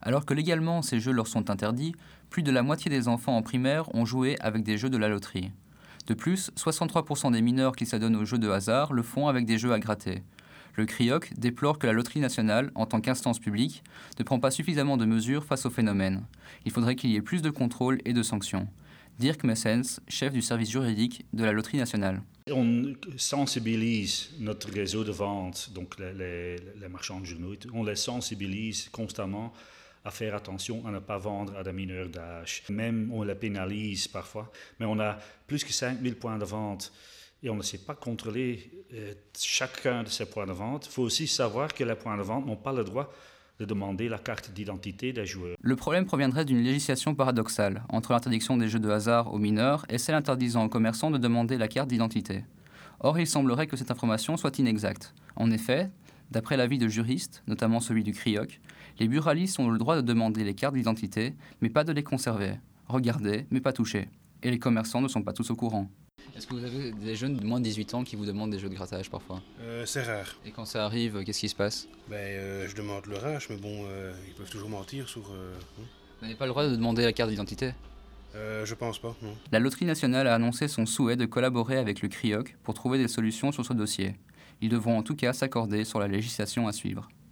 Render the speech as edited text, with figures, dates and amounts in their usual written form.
Alors que légalement ces jeux leur sont interdits, plus de la moitié des enfants en primaire ont joué avec des jeux de la loterie. De plus, 63% des mineurs qui s'adonnent aux jeux de hasard le font avec des jeux à gratter. Le CRIOC déplore que la Loterie nationale, en tant qu'instance publique, ne prend pas suffisamment de mesures face au phénomène. Il faudrait qu'il y ait plus de contrôle et de sanctions. Dirk Messens, chef du service juridique de la Loterie nationale. On sensibilise notre réseau de vente, donc les marchands de journaux, on les sensibilise constamment à faire attention à ne pas vendre à des mineurs d'âge. Même on les pénalise parfois, mais on a plus que 5000 points de vente et on ne sait pas contrôler chacun de ces points de vente. Il faut aussi savoir que les points de vente n'ont pas le droit de demander la carte d'identité des joueurs. Le problème proviendrait d'une législation paradoxale, entre l'interdiction des jeux de hasard aux mineurs et celle interdisant aux commerçants de demander la carte d'identité. Or, il semblerait que cette information soit inexacte. En effet, d'après l'avis de juristes, notamment celui du CRIOC, les buralistes ont le droit de demander les cartes d'identité, mais pas de les conserver, regarder, mais pas toucher. Et les commerçants ne sont pas tous au courant. Est-ce que vous avez des jeunes de moins de 18 ans qui vous demandent des jeux de grattage parfois ? C'est rare. Et quand ça arrive, qu'est-ce qui se passe ? Je demande leur âge, mais bon, ils peuvent toujours mentir sur... Vous n'avez pas le droit de demander la carte d'identité ? Je pense pas, non. La Loterie nationale a annoncé son souhait de collaborer avec le CRIOC pour trouver des solutions sur ce dossier. Ils devront en tout cas s'accorder sur la législation à suivre.